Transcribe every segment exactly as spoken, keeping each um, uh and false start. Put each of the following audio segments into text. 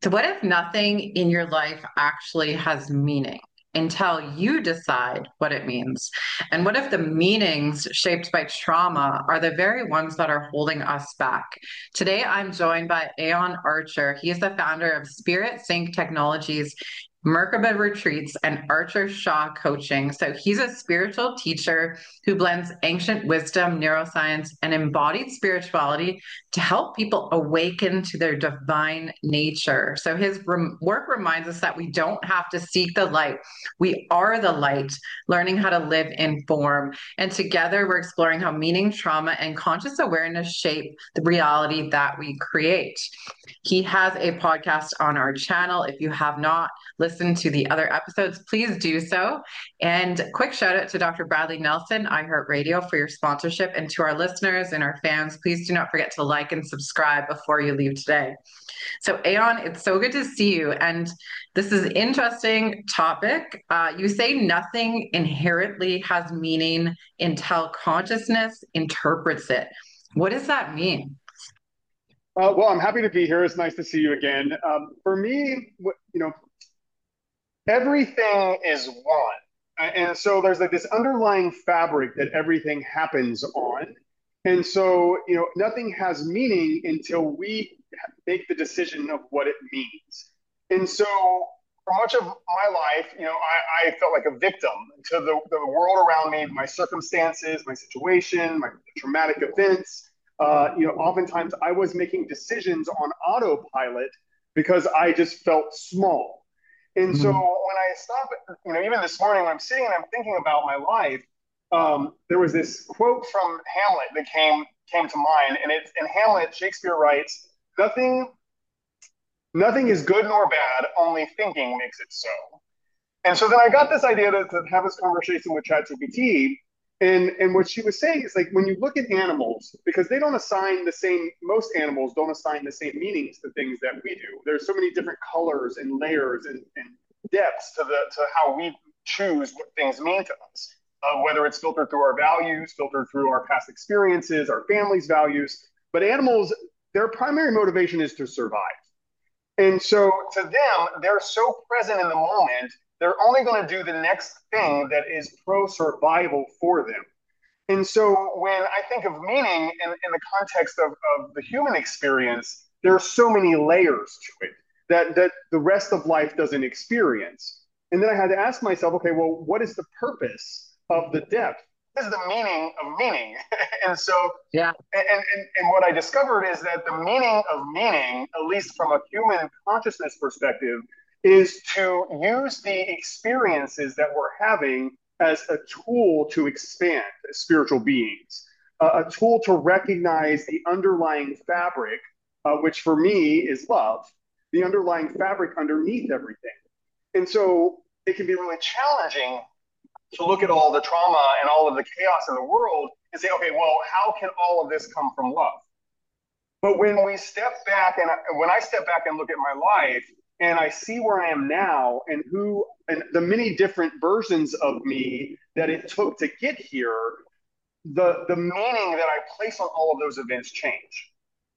So, what if nothing in your life actually has meaning until you decide what it means? And what if the meanings shaped by trauma are the very ones that are holding us back? Today, I'm joined by Aon Archer. He is the founder of Spirit Sync Technologies. Merkaba Retreats and Archer Shaw Coaching. So he's a spiritual teacher who blends ancient wisdom, neuroscience, and embodied spirituality to help people awaken to their divine nature. So his rem- work reminds us that we don't have to seek the light. We are the light, learning how to live in form. And together we're exploring how meaning, trauma, and conscious awareness shape the reality that we create. He has a podcast on our channel. If you have not listened to the other episodes, please do so. And quick shout out to Doctor Bradley Nelson, iHeartRadio, for your sponsorship. And to our listeners and our fans, please do not forget to like and subscribe before you leave today. So, Aon, it's so good to see you. And this is an interesting topic. Uh, you say nothing inherently has meaning until consciousness interprets it. What does that mean? Uh, well, I'm happy to be here. It's nice to see you again. Um, for me, you know, everything is one. And so there's like this underlying fabric that everything happens on. And so, you know, nothing has meaning until we make the decision of what it means. And so, for much of my life, you know, I, I felt like a victim to the, the world around me, my circumstances, my situation, my traumatic events. Uh, you know, oftentimes I was making decisions on autopilot because I just felt small. And so when Mhm. I stop, you know, even this morning when I'm sitting and I'm thinking about my life, um, there was this quote from Hamlet that came came to mind, and it's in Hamlet. Shakespeare writes, "Nothing, nothing is good nor bad. Only thinking makes it so." And so then I got this idea to, to have this conversation with ChatGPT. And, and what she was saying is like when you look at animals, because they don't assign the same, most animals don't assign the same meanings to things that we do. There's so many different colors and layers and, and depths to the to how we choose what things mean to us. Uh, whether it's filtered through our values, filtered through our past experiences, our family's values. But animals, their primary motivation is to survive. And so to them, they're so present in the moment, they're only going to do the next thing that is pro survival for them. And so when I think of meaning in, in the context of, of the human experience, there are so many layers to it that, that the rest of life doesn't experience. And then I had to ask myself, okay, well, what is the purpose of the depth? What is the meaning of meaning? And so Yeah. and, and, and what I discovered is that the meaning of meaning, at least from a human consciousness perspective, is to use the experiences that we're having as a tool to expand as spiritual beings, uh, a tool to recognize the underlying fabric, uh, which for me is love, the underlying fabric underneath everything. And so it can be really challenging to look at all the trauma and all of the chaos in the world and say, okay, well, how can all of this come from love? But when we step back and I, when I step back and look at my life and I see where I am now and who and the many different versions of me that it took to get here, the the meaning that I place on all of those events change.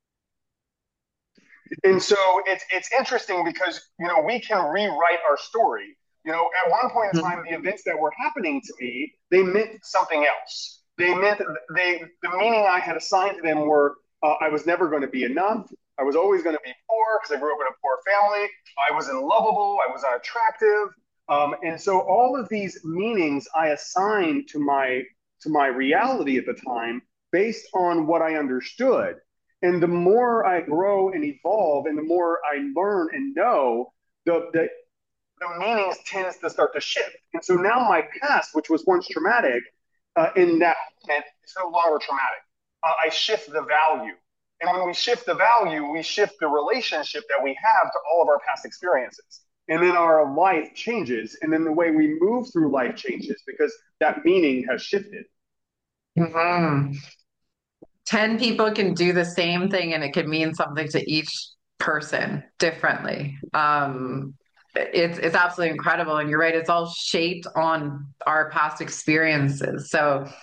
And so it's it's interesting because you know we can rewrite our story. You know, at one point in time, the events that were happening to me, they meant something else. They meant they the meaning I had assigned to them were uh, I was never going to be enough. I was always going to be poor because I grew up in a poor family. I was unlovable. I was unattractive. Um, and so all of these meanings I assigned to my to my reality at the time based on what I understood. And the more I grow and evolve, and the more I learn and know, the, the the meanings tends to start to shift. And so now my past, which was once traumatic, uh, in that moment, is no longer traumatic. Uh, I shift the value. And when we shift the value, we shift the relationship that we have to all of our past experiences. And then our life changes. And then the way we move through life changes because that meaning has shifted. Mhm. ten people can do the same thing and it can mean something to each person differently. Um, it's it's absolutely incredible. And you're right, it's all shaped on our past experiences. So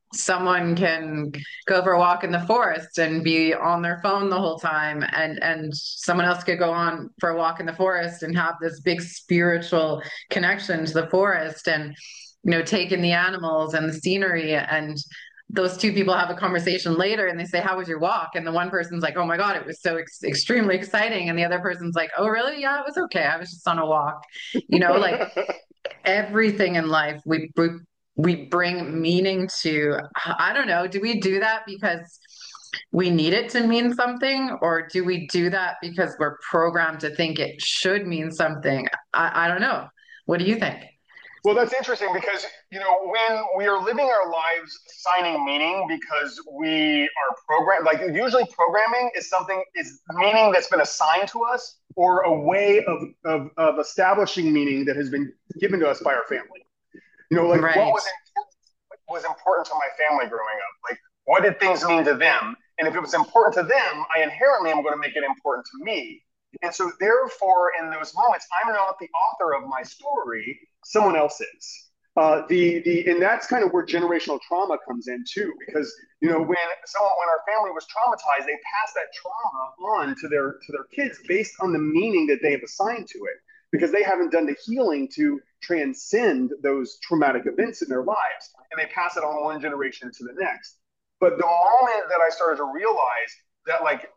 someone can go for a walk in the forest and be on their phone the whole time, and and someone else could go on for a walk in the forest and have this big spiritual connection to the forest, and you know take in the animals and the scenery, and those two people have a conversation later and they say, how was your walk? And the one person's like, oh my god, it was so ex- extremely exciting, and the other person's like, oh really, yeah, it was okay, I was just on a walk. You know, like everything in life we, we we bring meaning to. I don't know, do we do that because we need it to mean something, or do we do that because we're programmed to think it should mean something? I, I don't know. What do you think? Well, that's interesting because, you know, when we are living our lives assigning meaning because we are programmed, like usually programming is something, is meaning that's been assigned to us or a way of, of, of establishing meaning that has been given to us by our family. You know, like what Right. was what was important to my family growing up? Like, what did things mean to them? And if it was important to them, I inherently am going to make it important to me. And so, therefore, in those moments, I'm not the author of my story; someone else is. Uh, the the and that's kind of where generational trauma comes in too, because you know when someone when our family was traumatized, they pass that trauma on to their to their kids based on the meaning that they have assigned to it, because they haven't done the healing to transcend those traumatic events in their lives, and they pass it on one generation to the next. But the moment that I started to realize that, like,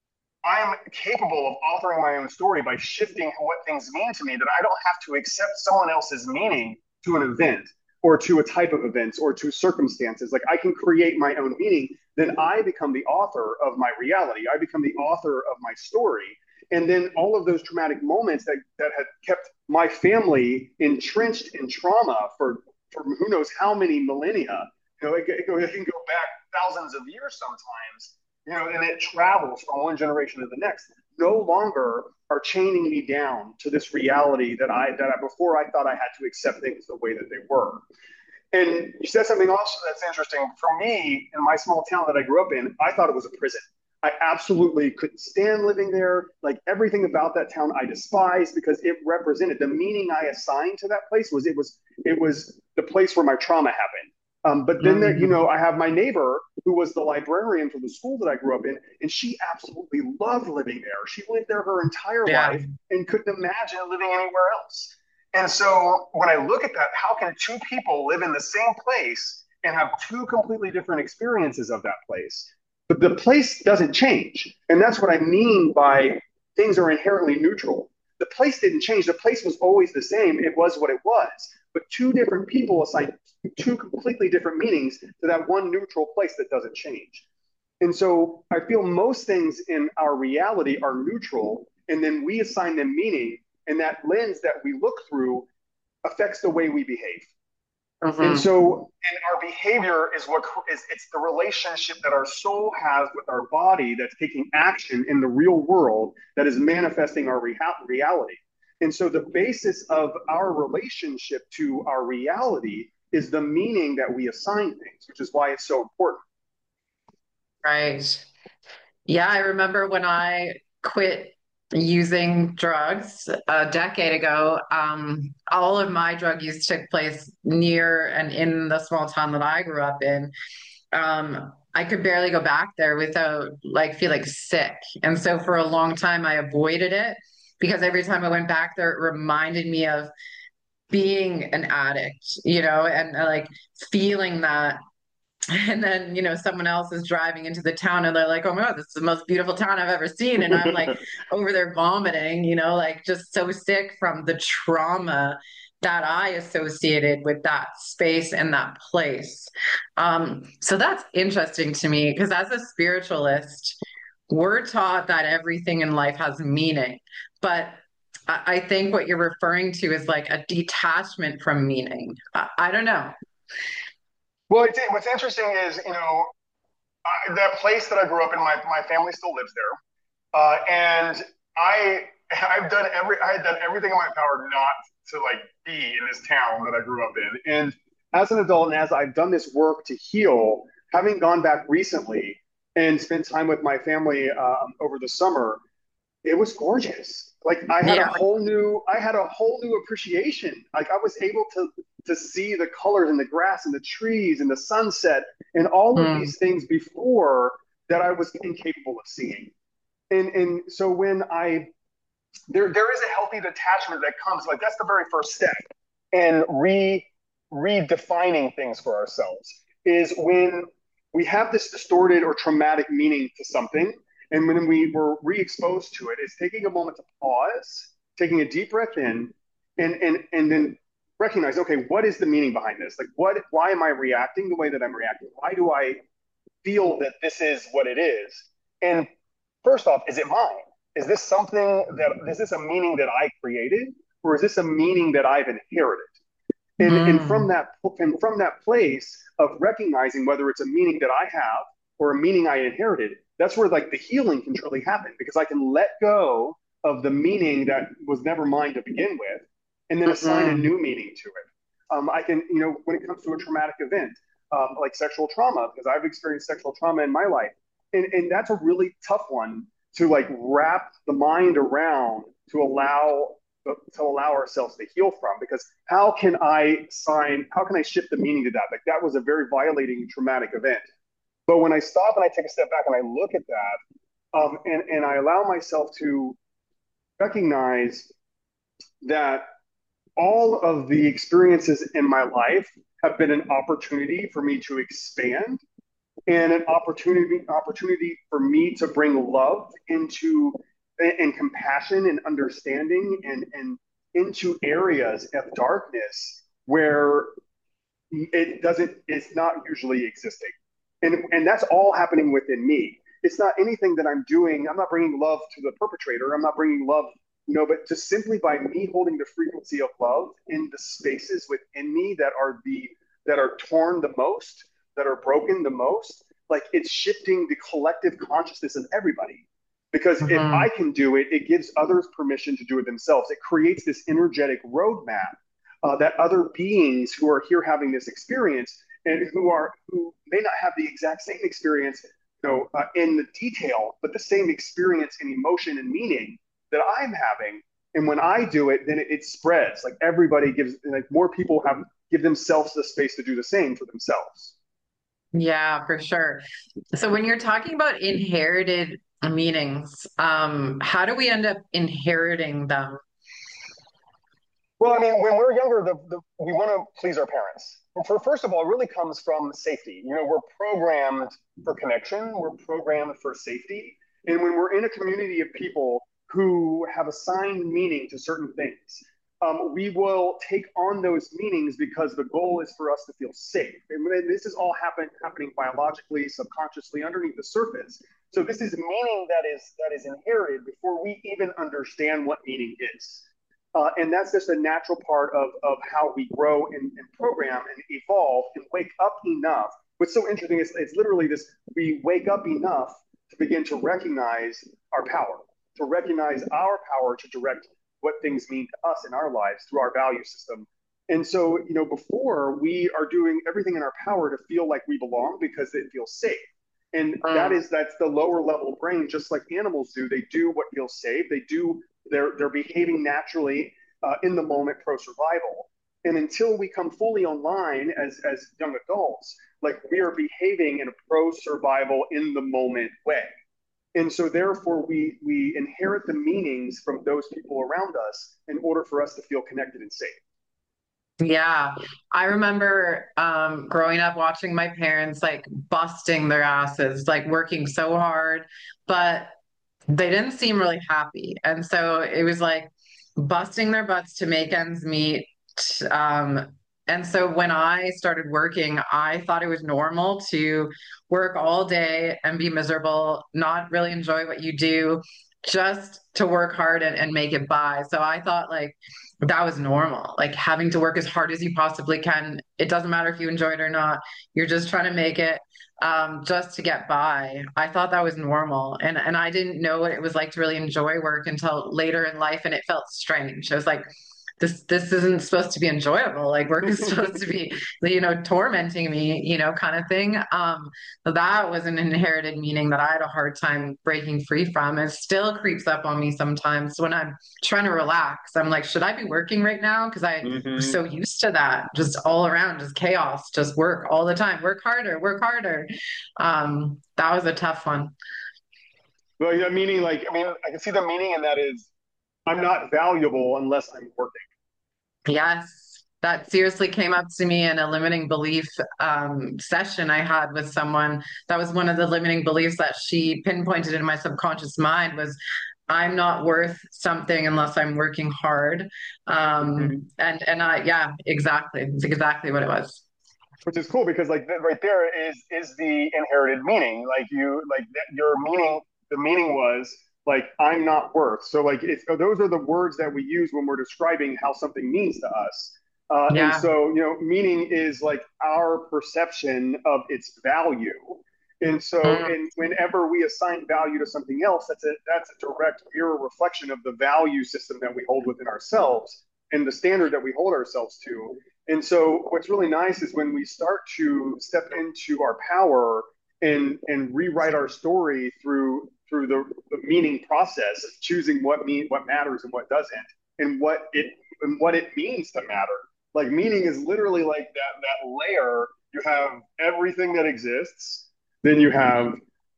I'm capable of authoring my own story by shifting what things mean to me, that I don't have to accept someone else's meaning to an event or to a type of events or to circumstances. Like I can create my own meaning, then I become the author of my reality. I become the author of my story. And then all of those traumatic moments that, that had kept my family entrenched in trauma for, for who knows how many millennia, you know, it, it, it can go back thousands of years sometimes, you know, and it travels from one generation to the next, no longer are chaining me down to this reality that I that I, before I thought I had to accept things the way that they were. And you said something also that's interesting. For me, in my small town that I grew up in, I thought it was a prison. I absolutely couldn't stand living there. Like everything about that town I despised because it represented the meaning I assigned to that place was it was it was the place where my trauma happened. Um, but then there, you Mhm. know, I have my neighbor who was the librarian for the school that I grew up in, and she absolutely loved living there. She lived there her entire Yeah. life and couldn't imagine living anywhere else. And so when I look at that, how can two people live in the same place and have two completely different experiences of that place? But the place doesn't change. And that's what I mean by things are inherently neutral. The place didn't change. The place was always the same. It was what it was. But two different people assign two completely different meanings to that one neutral place that doesn't change. And so I feel most things in our reality are neutral, and then we assign them meaning, and that lens that we look through affects the way we behave. And Mhm. so, and our behavior is what is it's the relationship that our soul has with our body that's taking action in the real world that is manifesting our rea- reality. And so, the basis of our relationship to our reality is the meaning that we assign things, which is why it's so important. Right. Yeah, I remember when I quit using drugs a decade ago, um, all of my drug use took place near and in the small town that I grew up in. Um, I could barely go back there without like feeling sick. And so for a long time, I avoided it because every time I went back there, it reminded me of being an addict, you know, and uh, like feeling that. And then, you know, someone else is driving into the town and they're like, oh my God, this is the most beautiful town I've ever seen. And I'm like over there vomiting, you know, like just so sick from the trauma that I associated with that space and that place. Um, so that's interesting to me because as a spiritualist, we're taught that everything in life has meaning. But I I think what you're referring to is like a detachment from meaning. I, I don't know. Well, it's, what's interesting is, you know, I, that place that I grew up in, my, my family still lives there. Uh, and I, I've done every, I had done everything in my power not to like be in this town that I grew up in. And as an adult, and as I've done this work to heal, having gone back recently and spent time with my family um, over the summer, it was gorgeous. Like I had a Yeah. whole new, I had a whole new appreciation. Like I was able to to see the colors in the grass and the trees and the sunset and all of Mm. these things before that I was incapable of seeing. And and so when I there there is a healthy detachment that comes, like that's the very first step in re redefining things for ourselves is when we have this distorted or traumatic meaning to something, and when we were re-exposed to it, it's taking a moment to pause, taking a deep breath in, and and and then recognize, okay, what is the meaning behind this? Like, what? Why am I reacting the way that I'm reacting? Why do I feel that this is what it is? And first off, is it mine? Is this something that is this a meaning that I created, or is this a meaning that I've inherited? And and from Mm. that and from that place of recognizing whether it's a meaning that I have or a meaning I inherited, that's where like the healing can truly happen because I can let go of the meaning that was never mine to begin with, and then assign a Mm-mm. new meaning to it. Um, I can, you know, when it comes to a traumatic event, um, like sexual trauma, because I've experienced sexual trauma in my life, and and that's a really tough one to like wrap the mind around to allow to allow ourselves to heal from, because how can I sign how can I shift the meaning to that? Like that was a very violating traumatic event. But when I stop and I take a step back and I look at that, um, and and I allow myself to recognize that all of the experiences in my life have been an opportunity for me to expand and an opportunity opportunity for me to bring love into and compassion and understanding and and into areas of darkness where it doesn't it's not usually existing, and and that's all happening within me. It's not anything that I'm doing. I'm not bringing love to the perpetrator. I'm not bringing love, you know, but just simply by me holding the frequency of love in the spaces within me that are the that are torn the most, that are broken the most, like it's shifting the collective consciousness of everybody. Because if Mm-hmm. I can do it, it gives others permission to do it themselves. It creates this energetic roadmap uh, that other beings who are here having this experience and who are who may not have the exact same experience, you know, uh, in the detail, but the same experience and emotion and meaning that I'm having. And when I do it, then it, it spreads. Like everybody gives, like more people have give themselves the space to do the same for themselves. Yeah, for sure. So when you're talking about inherited meanings, um, how do we end up inheriting them? Well, I mean, when we're younger, the, the, we want to please our parents. For first of all, it really comes from safety. You know, we're programmed for connection. We're programmed for safety. And when we're in a community of people who have assigned meaning to certain things, um, we will take on those meanings because the goal is for us to feel safe. And this is all happen, happening biologically, subconsciously, underneath the surface. So this is meaning that is that is inherited before we even understand what meaning is. Uh, and that's just a natural part of, of how we grow and, and program and evolve and wake up enough. What's so interesting is it's literally this: we wake up enough to begin to recognize our power, to recognize our power to direct what things mean to us in our lives through our value system. And so, you know, before we are doing everything in our power to feel like we belong because it feels safe. And that Mm. is that's the lower level brain, just like animals do. They do what feels safe. They do they're they're behaving naturally uh, in the moment pro survival. And until we come fully online as as young adults, like we are behaving in a pro survival in the moment way. And so therefore we we inherit the meanings from those people around us in order for us to feel connected and safe. Yeah, I remember um, growing up watching my parents like busting their asses, like working so hard, but they didn't seem really happy. And so it was like busting their butts to make ends meet. Um, and so when I started working, I thought it was normal to work all day and be miserable, not really enjoy what you do, just to work hard and, and make it by. So I thought like that was normal, like having to work as hard as you possibly can. It doesn't matter if you enjoy it or not. You're just trying to make it um, just to get by. I thought that was normal. And and I didn't know what it was like to really enjoy work until later in life, and it felt strange. I was like, this this isn't supposed to be enjoyable. Like work is supposed to be, you know, tormenting me, you know, kind of thing. Um, so that was an inherited meaning that I had a hard time breaking free from. It still creeps up on me sometimes when I'm trying to relax. I'm like, should I be working right now? Because I was Hmm. so used to that, just all around, just chaos, just work all the time, work harder, work harder. Um, that was a tough one. Well, yeah, meaning like, I mean, I can see the meaning in that is I'm not valuable unless I'm working. Yes, that seriously came up to me in a limiting belief um, session I had with someone. That was one of the limiting beliefs that she pinpointed in my subconscious mind was I'm not worth something unless I'm working hard. Um, Hmm. and and I yeah, exactly. It's exactly what it was. Which is cool because like th- right there is is the inherited meaning. Like you like that your meaning. The meaning was like I'm not worth. So like it's those are the words that we use when we're describing how something means to us. Uh, and Yeah. so you know, meaning is like our perception of its value. And so, Mm, and whenever we assign value to something else, that's a that's a direct mirror reflection of the value system that we hold within ourselves and the standard that we hold ourselves to. And so, what's really nice is when we start to step into our power and and rewrite our story through through the, the meaning process of choosing what mean what matters and what doesn't, and what it and what it means to matter. Like meaning is literally like that that layer. You have everything that exists, then you have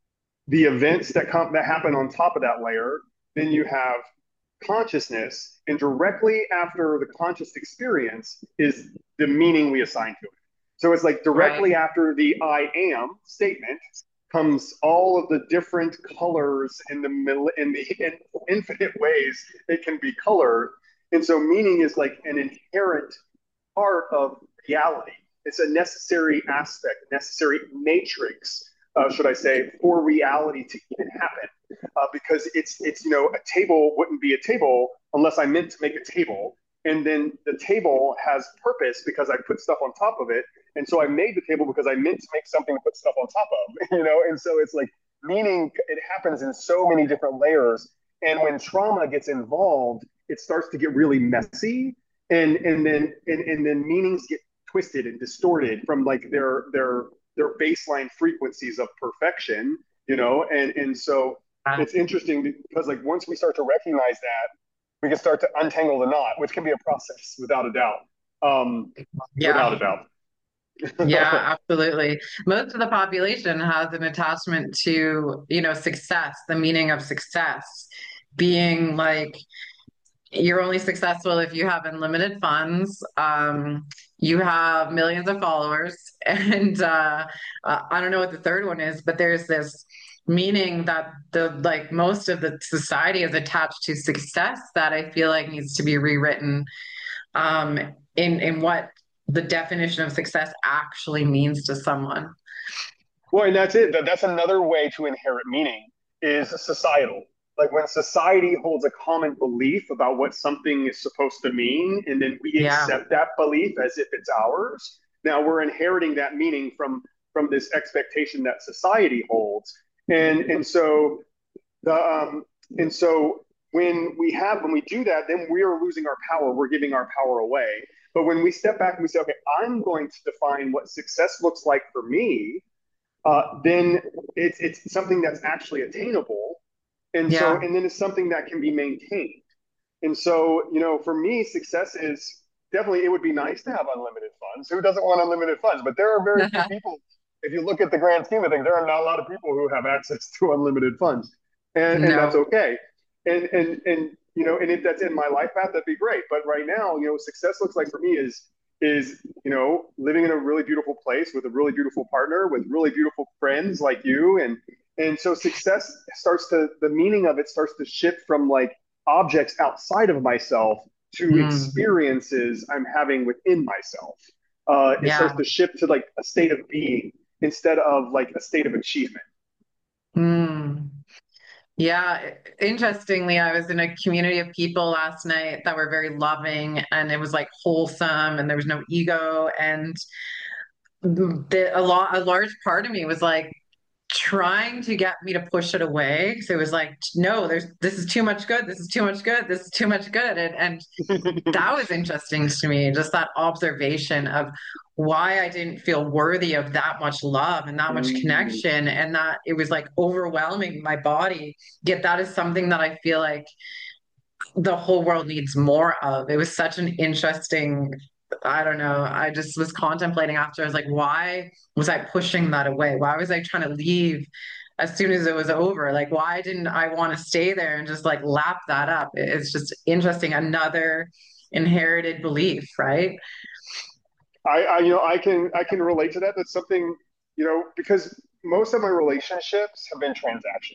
the events that come that happen on top of that layer, then you have consciousness, and directly after the conscious experience is the meaning we assign to it. So it's like right. directly after the I am statement comes all of the different colors in the in the in infinite ways it can be colored. And so meaning is like an inherent part of reality. It's a necessary aspect, necessary matrix, uh, should I say, for reality to even happen. Uh, because it's it's you know a table wouldn't be a table unless I meant to make a table, and then the table has purpose because I put stuff on top of it, and so I made the table because I meant to make something to put stuff on top of, you know, and so it's like meaning it happens in so many different layers, and when trauma gets involved, it starts to get really messy, and and then and, and then meanings get twisted and distorted from like their their their baseline frequencies of perfection, you know, and and so Uh, it's interesting because like once we start to recognize that, we can start to untangle the knot, which can be a process without a doubt. Um, without a yeah. doubt. Yeah, absolutely. Most of the population has an attachment to, you know, success, the meaning of success being like you're only successful if you have unlimited funds, um, you have millions of followers, and uh, uh, I don't know what the third one is, but there's this meaning that the like most of the society is attached to success that I feel like needs to be rewritten um, in in what the definition of success actually means to someone. Well, and that's it. That's another way to inherit meaning is societal. Like when society holds a common belief about what something is supposed to mean, and then we Yeah. accept that belief as if it's ours. Now we're inheriting that meaning from from this expectation that society holds, and and so the um, and so when we have when we do that, then we are losing our power. We're giving our power away. But when we step back and we say, okay, I'm going to define what success looks like for me, uh, then it's it's something that's actually attainable, and so Yeah. and then it's something that can be maintained. And so you know, for me, success is definitely it would be nice to have unlimited funds. Who doesn't want unlimited funds? But there are very few people. If you look at the grand scheme of things, there are not a lot of people who have access to unlimited funds, and and that's No. okay. And and and you know, and if that's in my life path, that'd be great. But right now, you know, success looks like for me is is you know living in a really beautiful place with a really beautiful partner with really beautiful friends like you, and and so success starts to the meaning of it starts to shift from like objects outside of myself to Mm. experiences I'm having within myself. Uh, it starts Yeah. to shift to like a state of being instead of like a state of achievement. Mm. Yeah, interestingly, I was in a community of people last night that were very loving and it was like wholesome and there was no ego and the, a lot a large part of me was like trying to get me to push it away. So it was like, no, there's this is too much good. This is too much good. This is too much good. And and that was interesting to me, just that observation of why I didn't feel worthy of that much love and that much Mm, connection, and that it was like overwhelming my body. Yet that is something that I feel like the whole world needs more of. It was such an interesting, I don't know. I just was contemplating after. I was like, why was I pushing that away? Why was I trying to leave as soon as it was over? Like, why didn't I want to stay there and just like lap that up? It's just interesting. Another inherited belief, right? I, I, you know, I can, I can relate to that. That's something, you know, because most of my relationships have been transactional.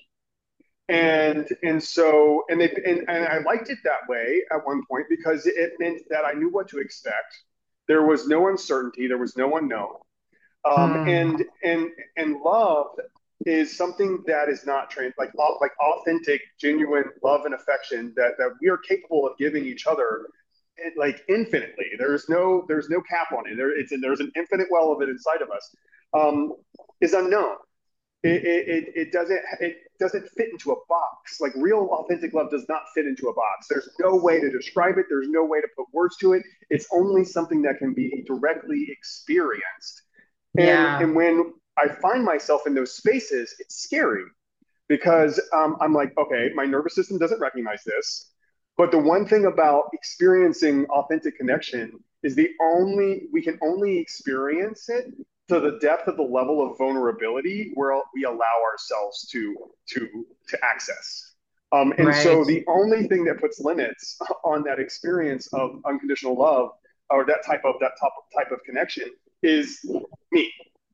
And and so and they and, and I liked it that way at one point because it meant that I knew what to expect. There was no uncertainty, there was no unknown. Um, Mm, and and and love is something that is not trained like like authentic, genuine love and affection that that we are capable of giving each other like infinitely. There's no there's no cap on it. There it's there's an infinite well of it inside of us. Um, is unknown. It, it, it doesn't it doesn't fit into a box. Like real authentic love does not fit into a box. There's no way to describe it. There's no way to put words to it. It's only something that can be directly experienced. And yeah. and when I find myself in those spaces, it's scary because um, I'm like, okay, my nervous system doesn't recognize this. But the one thing about experiencing authentic connection is the only we can only experience it to the depth of the level of vulnerability where we allow ourselves to to to access. Um, and Right. so the only thing that puts limits on that experience of unconditional love or that type of that type of, type of connection is me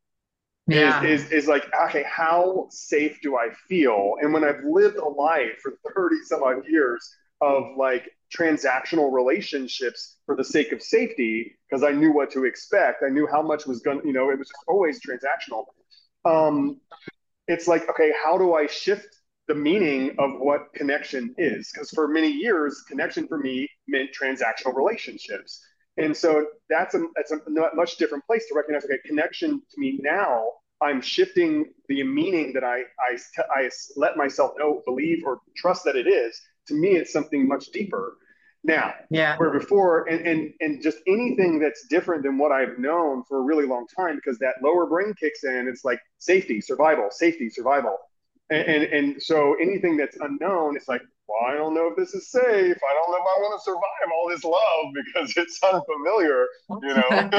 is Yeah. is is like, okay, how safe do I feel? And when I've lived a life for thirty some odd years of like transactional relationships for the sake of safety, because I knew what to expect, I knew how much was going to, you know, it was always transactional. Um, it's like, okay, how do I shift the meaning of what connection is? Because for many years, connection for me meant transactional relationships. And so that's a, that's a much different place to recognize, okay, connection to me now, I'm shifting the meaning that I, I, I let myself know, believe, or trust that it is. To me, it's something much deeper. Now, Yeah. where before, and, and, and just anything that's different than what I've known for a really long time, because that lower brain kicks in, it's like safety, survival, safety, survival. And, and, and so anything that's unknown, it's like, well, I don't know if this is safe. I don't know if I want to survive all this love because it's unfamiliar, you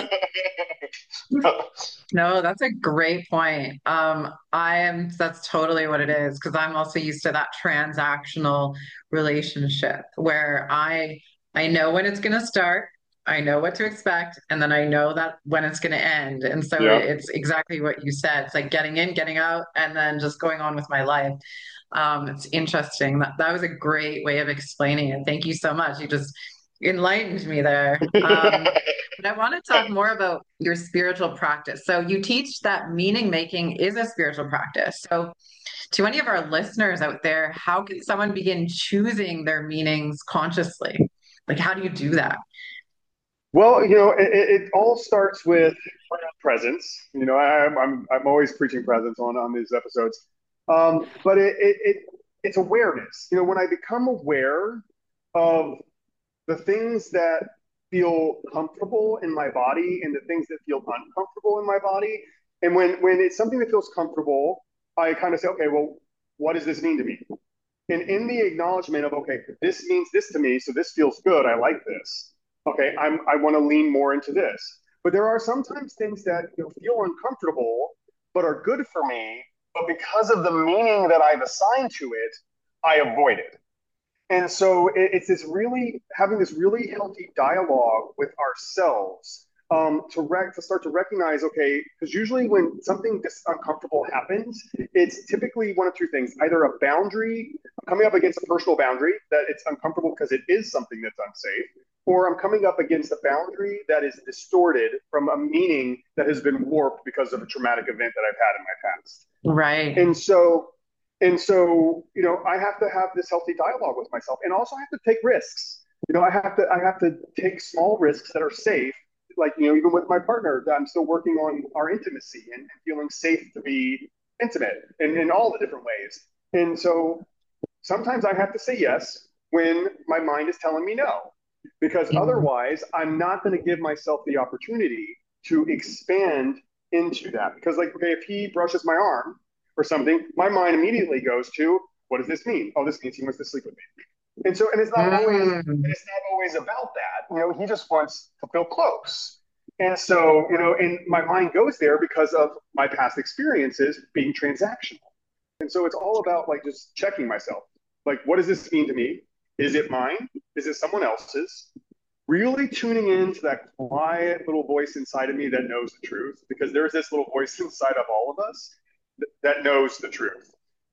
know? No, that's a great point. Um, I am, that's totally what it is, because I'm also used to that transactional relationship where I I know when it's going to start, I know what to expect, and then I know that when it's going to end. And so Yeah. it's exactly what you said. It's like getting in, getting out, and then just going on with my life. Um, it's interesting. That that was a great way of explaining it. Thank you so much. You just enlightened me there. Um, but I want to talk more about your spiritual practice. So you teach that meaning making is a spiritual practice. So to any of our listeners out there, how can someone begin choosing their meanings consciously? Like, how do you do that? Well, you know, it, it all starts with presence. You know, I, I'm I'm always preaching presence on on these episodes. Um, but it, it it it's awareness. You know, when I become aware of the things that feel comfortable in my body and the things that feel uncomfortable in my body, and when when it's something that feels comfortable, I kind of say, okay, well, what does this mean to me? And in the acknowledgement of, okay, this means this to me, so this feels good. I like this. Okay, I'm I want to lean more into this. But there are sometimes things that, you know, feel uncomfortable but are good for me, but because of the meaning that I've assigned to it, I avoid it. And so it, it's this really having this really healthy dialogue with ourselves, um, to rec- to start to recognize, okay, because usually when something dis- uncomfortable happens, it's typically one of two things: either a boundary, coming up against a personal boundary that it's uncomfortable because it is something that's unsafe, or I'm coming up against a boundary that is distorted from a meaning that has been warped because of a traumatic event that I've had in my past. Right. And so and so, you know, I have to have this healthy dialogue with myself, and also I have to take risks. You know, I have to I have to take small risks that are safe. Like, you know, even with my partner, I'm still working on our intimacy and feeling safe to be intimate in, in all the different ways. And so sometimes I have to say yes when my mind is telling me no, because Mm. otherwise I'm not going to give myself the opportunity to expand into that. Because, like, okay, if he brushes my arm or something, my mind immediately goes to, what does this mean? Oh, this means he wants to sleep with me. And so, and it's not always, and Mm. it's not always about that. You know, he just wants to feel close. And so, you know, and my mind goes there because of my past experiences being transactional. And so it's all about like just checking myself. Like, what does this mean to me? Is it mine? Is it someone else's? Really tuning into that quiet little voice inside of me that knows the truth, because there's this little voice inside of all of us that knows the truth.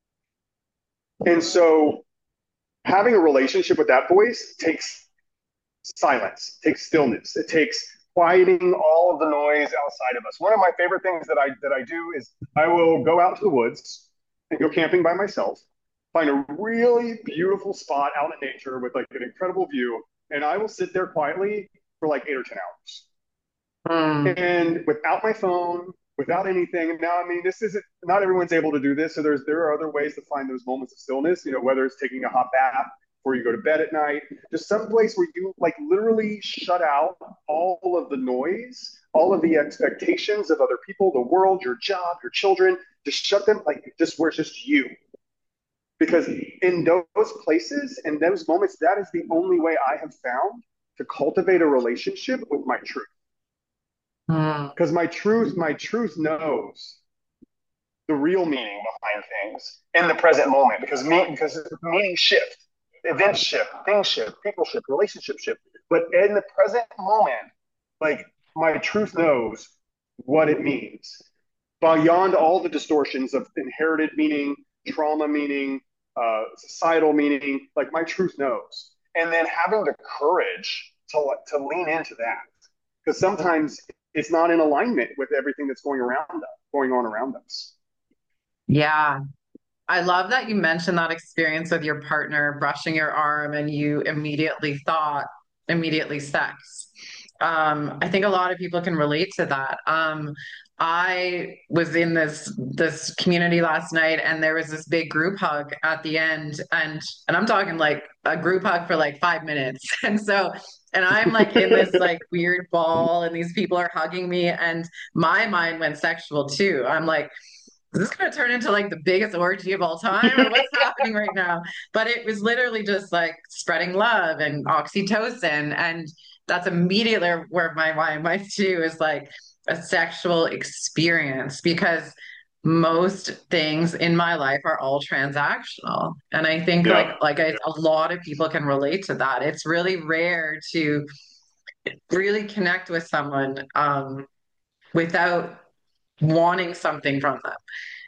And so having a relationship with that voice takes silence, takes stillness, it takes quieting all of the noise outside of us. One of my favorite things that I that I do is I will go out to the woods and go camping by myself, find a really beautiful spot out in nature with like an incredible view, and I will sit there quietly for like eight or ten hours Mm. and without my phone, without anything. Now, I mean, this isn't not everyone's able to do this, so there's there are other ways to find those moments of stillness. You know, whether it's taking a hot bath before you go to bed at night, just some place where you like literally shut out all of the noise, all of the expectations of other people, the world, your job, your children. Just shut them like just where it's just you. Because in those places and those moments, that is the only way I have found to cultivate a relationship with my truth. Mm. Because my truth, my truth knows the real meaning behind things in the present moment. Because me, because meaning shift, events shift, things shift, people shift, relationships shift. But in the present moment, like my truth knows what it means beyond all the distortions of inherited meaning, trauma meaning, uh, societal meaning. Like my truth knows, and then having the courage to to lean into that, because sometimes it's not in alignment with everything that's going around us, going on around us. Yeah. I love that you mentioned that experience with your partner brushing your arm and you immediately thought, immediately sex. Um, I think a lot of people can relate to that. Um, I was in this this community last night and there was this big group hug at the end and and I'm talking like a group hug for like five minutes. And so and I'm like in this like weird ball and these people are hugging me and my mind went sexual too. I'm like is this going to turn into like the biggest orgy of all time or what's happening right now? But it was literally just like spreading love and oxytocin. And that's immediately where my mind went to is like a sexual experience because most things in my life are all transactional. And I think like Yeah. like I, a lot of people can relate to that. It's really rare to really connect with someone um, without wanting something from them.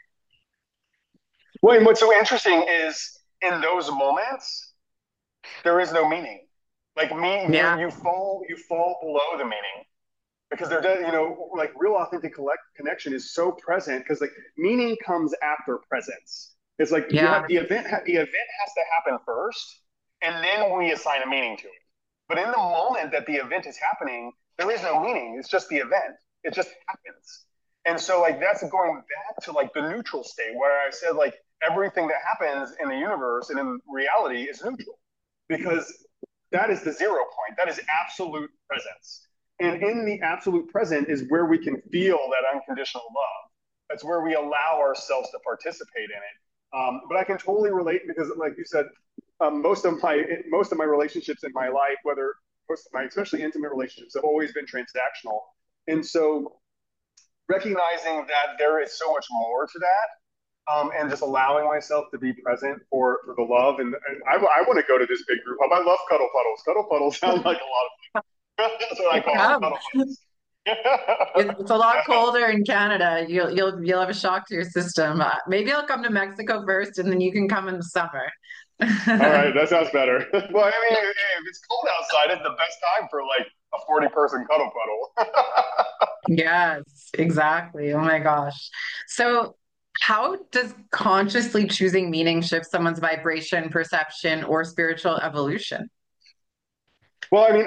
Well, and what's so interesting is in those moments there is no meaning. Like me, you Yeah. you fall you fall below the meaning, because there does, you know, like real authentic collect, connection is so present, because like meaning comes after presence. It's like you Yeah. have the event the event has to happen first, and then we assign a meaning to it. But in the moment that the event is happening, there is no meaning. It's just the event. It just happens. And so like that's going back to like the neutral state where I said like everything that happens in the universe and in reality is neutral, because that is the zero point. That is absolute presence. And in the absolute present is where we can feel that unconditional love. That's where we allow ourselves to participate in it. Um, but I can totally relate because, like you said, um, most of my most of my relationships in my life, whether most of my especially intimate relationships, have always been transactional. And so, recognizing that there is so much more to that, um, and just allowing myself to be present for, for the love. And, and I, I want to go to this big group hug. I love cuddle puddles. Cuddle puddles sound like a lot of That's what I call them, Come. cuddle puddles. It's a lot colder in Canada. You'll you'll you'll have a shock to your system. Uh, maybe I'll come to Mexico first, and then you can come in the summer. All right, that sounds better. Well, I mean, if it's cold outside, it's the best time for like a forty person cuddle puddle. Yes, exactly. Oh my gosh. So, how does consciously choosing meaning shift someone's vibration, perception, or spiritual evolution? Well, I mean,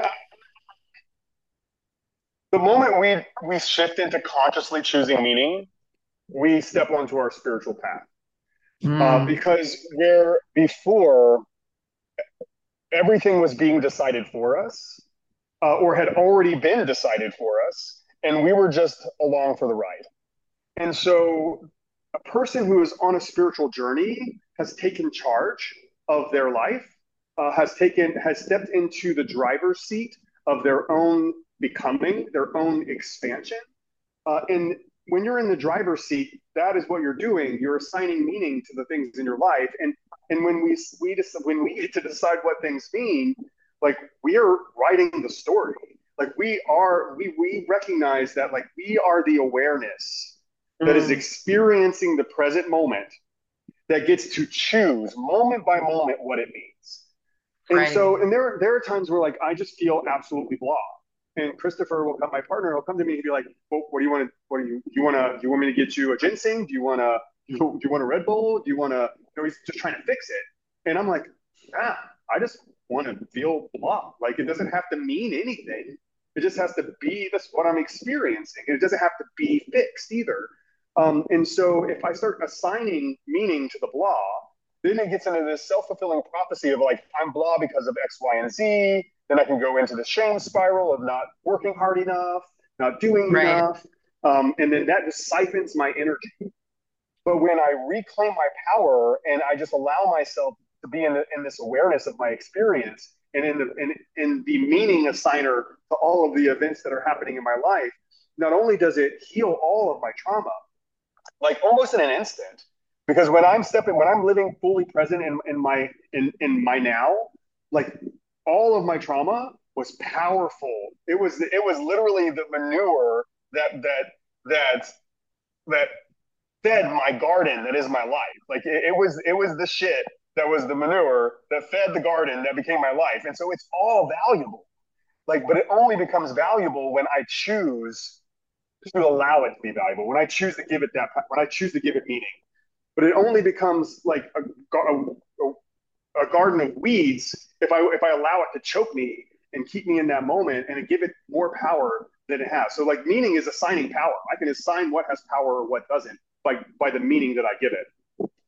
the moment we we shift into consciously choosing meaning, we step onto our spiritual path. Uh, Mm, because where before everything was being decided for us, uh, or had already been decided for us, and we were just along for the ride. And so a person who is on a spiritual journey has taken charge of their life, uh, has taken, has stepped into the driver's seat of their own becoming, their own expansion. Uh, and when you're in the driver's seat, that is what you're doing. You're assigning meaning to the things in your life. And and when we we just when we get to decide what things mean, like we are writing the story. Like we are we we recognize that like we are the awareness that is mm, experiencing the present moment that gets to choose moment by moment what it means. And right. so, and there there are times where like I just feel absolutely blah. And Christopher will come, my partner will come to me and be like, well, "What do you want to? What do you do? You want to? Do you want me to get you a ginseng? Do you want to? Do you, do you want a Red Bull? Do you want to?" You know, he's just trying to fix it, and I'm like, "Yeah, I just want to feel blah. Like it doesn't have to mean anything. It just has to be this what I'm experiencing. And it doesn't have to be fixed either." Um, and so, if I start assigning meaning to the blah, then it gets into this self-fulfilling prophecy of like I'm blah because of X, Y, and Z. Then I can go into the shame spiral of not working hard enough, not doing Right. enough, um, and then that just siphons my energy. But when I reclaim my power and I just allow myself to be in, the, in this awareness of my experience and in the in, in the meaning assigner to all of the events that are happening in my life, not only does it heal all of my trauma, like almost in an instant. Because when I'm stepping, when I'm living fully present in, in my in, in my now, like all of my trauma was powerful. It was it was literally the manure that that that that fed my garden that is my life. Like it, it was it was the shit that was the manure that fed the garden that became my life. And so it's all valuable. Like, but it only becomes valuable when I choose to allow it to be valuable. When I choose to give it that, when I choose to give it meaning, but it only becomes like a, a, a garden of weeds if I if I allow it to choke me and keep me in that moment and give it more power than it has. So like meaning is assigning power. I can assign what has power or what doesn't by by the meaning that I give it.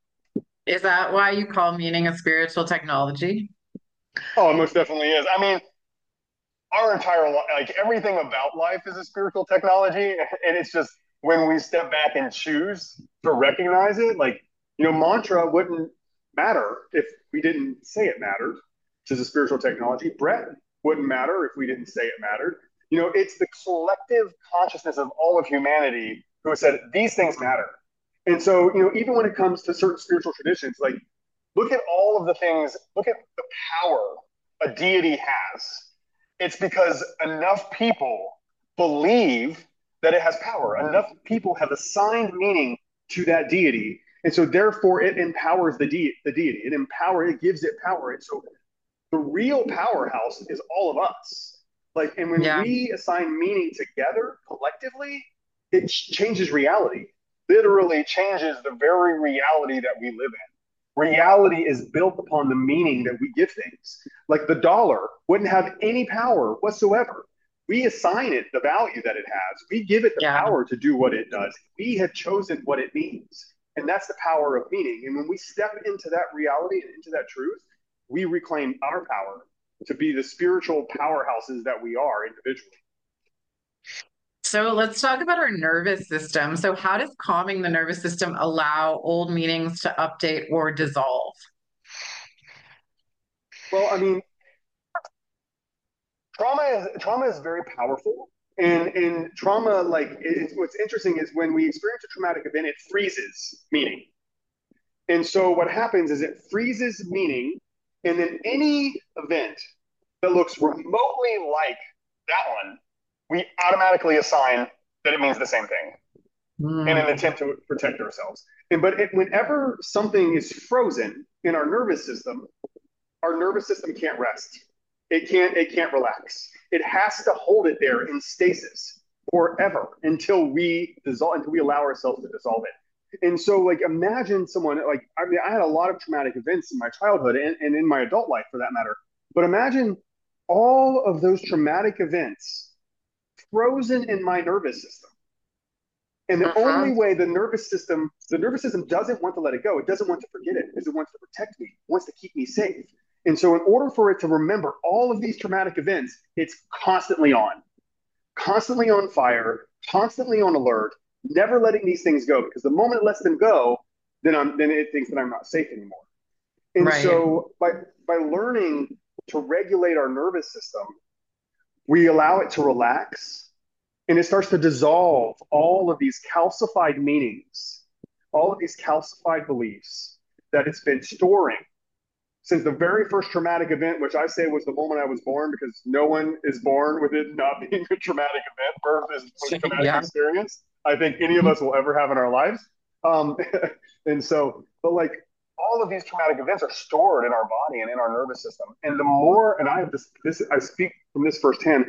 Is that why you call meaning a spiritual technology? Oh, it most definitely is. I mean, our entire life, like everything about life is a spiritual technology, and it's just when we step back and choose to recognize it, like you know, mantra wouldn't matter if we didn't say it mattered, which is a spiritual technology. Breath wouldn't matter if we didn't say it mattered. You know, it's the collective consciousness of all of humanity who has said these things matter. And so, you know, even when it comes to certain spiritual traditions, like look at all of the things, look at the power a deity has. It's because enough people believe that it has power. Enough people have assigned meaning to that deity. And so therefore it empowers the, de- the deity. It empowers, it gives it power. And so the real powerhouse is all of us. Like, and when Yeah. we assign meaning together collectively, it changes reality. Literally changes the very reality that we live in. Reality is built upon the meaning that we give things. Like the dollar wouldn't have any power whatsoever. We assign it the value that it has. We give it the Yeah. power to do what it does. We have chosen what it means. And that's the power of meaning. And when we step into that reality and into that truth, we reclaim our power to be the spiritual powerhouses that we are individually. So let's talk about our nervous system. So, how does calming the nervous system allow old meanings to update or dissolve? Well, I mean, trauma is trauma is very powerful, and in trauma, like it, what's interesting is when we experience a traumatic event, it freezes meaning. And so what happens is it freezes meaning, and then any event that looks remotely like that one, we automatically assign that it means the same thing in an Hmm. attempt to protect ourselves. And but it, whenever something is frozen in our nervous system, our nervous system can't rest. It can't it can't relax. It has to hold it there in stasis forever until we dissolve until we allow ourselves to dissolve it. And so like imagine someone like I mean I had a lot of traumatic events in my childhood and, and in my adult life for that matter. But imagine all of those traumatic events frozen in my nervous system. And the only Uh-huh. way the nervous system, the nervous system doesn't want to let it go. It doesn't want to forget it because it wants to protect me, it wants to keep me safe. And so in order for it to remember all of these traumatic events, it's constantly on, constantly on fire, constantly on alert, never letting these things go. Because the moment it lets them go, then I'm then it thinks that I'm not safe anymore. And Right. so by by learning to regulate our nervous system, we allow it to relax and it starts to dissolve all of these calcified meanings, all of these calcified beliefs that it's been storing since the very first traumatic event, which I say was the moment I was born, because no one is born with it not being a traumatic event. Birth is the most traumatic Yeah. experience I think any of us will ever have in our lives. Um, and so, but like all of these traumatic events are stored in our body and in our nervous system. And the more, and I have this, this I speak from this firsthand,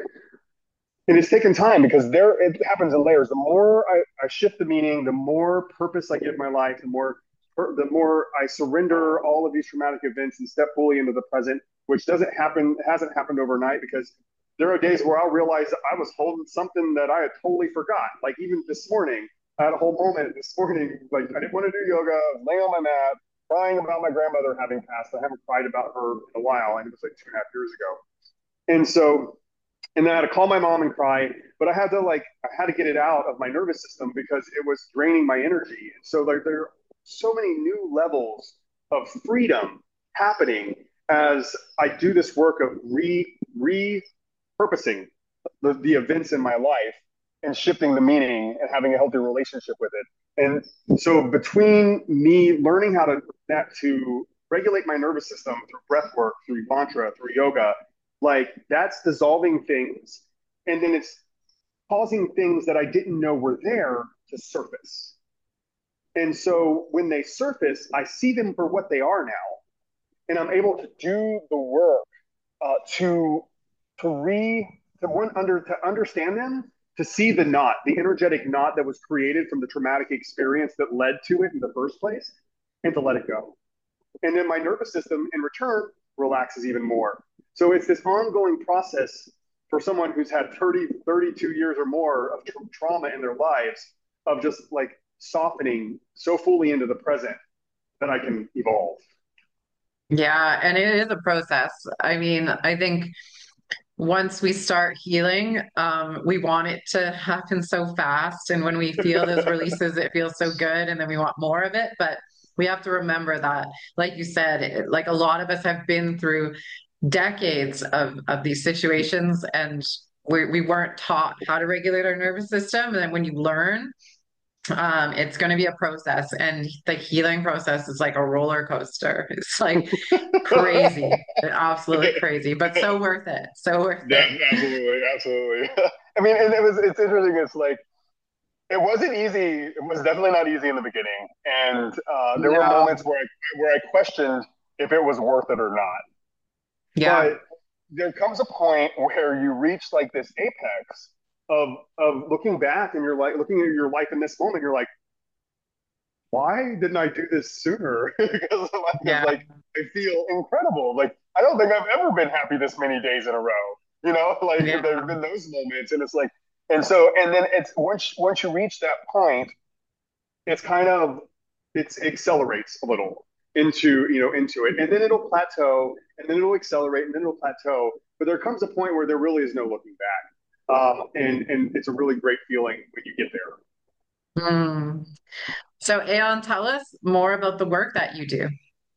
and it's taken time because there it happens in layers. The more I, I shift the meaning, the more purpose I give my life, the more the more I surrender all of these traumatic events and step fully into the present, which doesn't happen, hasn't happened overnight because there are days where I'll realize I was holding something that I had totally forgot. Like even this morning, I had a whole moment this morning, like I didn't want to do yoga, I was laying on my mat, crying about my grandmother having passed. I haven't cried about her in a while, and it was like two and a half years ago. And so and then I had to call my mom and cry, but I had to like I had to get it out of my nervous system because it was draining my energy. And so like there are so many new levels of freedom happening as I do this work of re repurposing the, the events in my life and shifting the meaning and having a healthy relationship with it. And so between me learning how to that to regulate my nervous system through breath work, through mantra, through yoga, like that's dissolving things. And then it's causing things that I didn't know were there to surface. And so when they surface, I see them for what they are now. And I'm able to do the work uh, to to re to one under to understand them, to see the knot, the energetic knot that was created from the traumatic experience that led to it in the first place, and to let it go. And then my nervous system in return relaxes even more. So it's this ongoing process for someone who's had thirty, thirty-two years or more of tra- trauma in their lives of just like softening so fully into the present that I can evolve. Yeah, and it is a process. I mean, I think once we start healing, um, we want it to happen so fast. And when we feel those releases, it feels so good. And then we want more of it. But we have to remember that, like you said, it, like a lot of us have been through decades of, of these situations and we, we weren't taught how to regulate our nervous system. And then when you learn, um, it's going to be a process. And the healing process is like a roller coaster. It's like crazy, absolutely crazy, but so worth it. So worth Yeah, it. absolutely, absolutely. I mean, and it was it's interesting. It's like it wasn't easy. It was definitely not easy in the beginning, and uh, there were No. moments where I where I questioned if it was worth it or not. Yeah. But there comes a point where you reach like this apex of of looking back, and you're like looking at your life in this moment. You're like, why didn't I do this sooner? Because like, Yeah. like I feel incredible. Like I don't think I've ever been happy this many days in a row. You know, like Yeah. there's been those moments, and it's like, and so, and then it's once once you reach that point, it's kind of it's it accelerates a little into you know into it, and then it'll plateau, and then it'll accelerate, and then it'll plateau. But there comes a point where there really is no looking back, um, and and it's a really great feeling when you get there. Mm. So, Aeon, tell us more about the work that you do.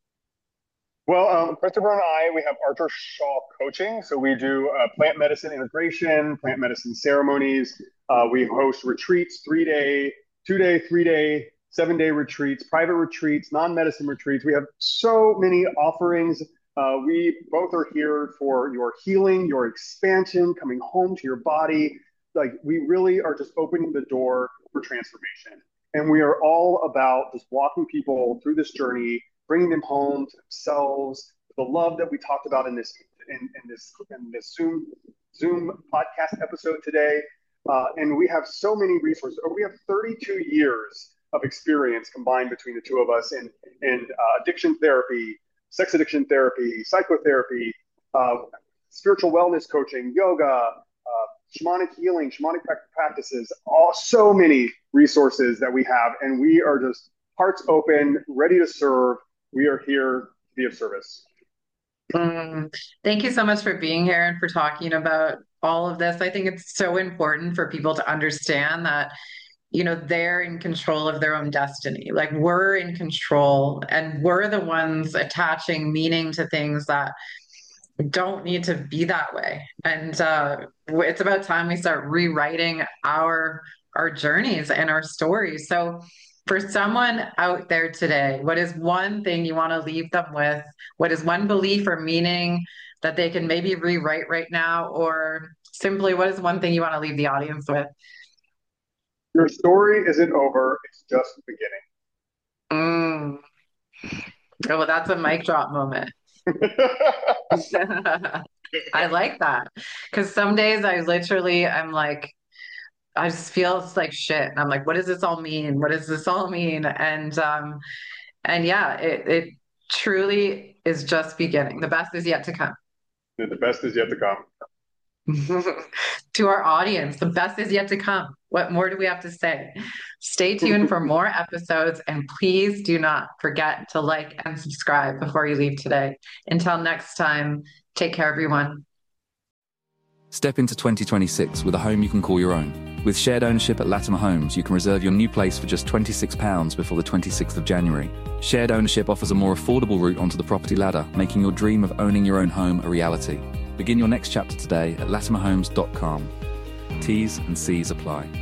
Well, um, Christopher and I, we have Archer Shaw coaching. So we do uh, plant medicine integration, plant medicine ceremonies. Uh, we host retreats, three day, two day, three day, seven day retreats, private retreats, non medicine retreats. We have so many offerings. Uh, we both are here for your healing, your expansion, coming home to your body. Like we really are just opening the door for transformation. And we are all about just walking people through this journey, bringing them home to themselves, the love that we talked about in this in, in this in this Zoom Zoom podcast episode today. Uh, and we have so many resources. We have thirty-two years of experience combined between the two of us in in uh, addiction therapy, sex addiction therapy, psychotherapy, uh, spiritual wellness coaching, yoga, uh, shamanic healing, shamanic practices, all so many resources that we have, and we are just hearts open, ready to serve. We are here to be of service. Mm, thank you so much for being here and for talking about all of this. I think it's so important for people to understand that, you know, they're in control of their own destiny. Like we're in control and we're the ones attaching meaning to things that don't need to be that way. And uh, it's about time we start rewriting our our journeys and our stories. So for someone out there today, what is one thing you want to leave them with? What is one belief or meaning that they can maybe rewrite right now? Or simply, what is one thing you want to leave the audience with? Your story isn't over, it's just the Mm. Oh, well, that's a mic drop moment. beginning. I like that because some days I literally I'm like I just feel like shit and I'm like what does this all mean? What does this all mean? And um and yeah, it it truly is just beginning. The best is yet to come. The best is yet to come. To our audience, the best is yet to come. What more do we have to say? Stay tuned for more episodes and please do not forget to like and subscribe before you leave today. Until next time, take care, everyone. Step into twenty twenty-six with a home you can call your own. With shared ownership at Latimer Homes, you can reserve your new place for just twenty-six pounds before the twenty-sixth of January. Shared ownership offers a more affordable route onto the property ladder, making your dream of owning your own home a reality. Begin your next chapter today at latimer homes dot com. T's and C's apply.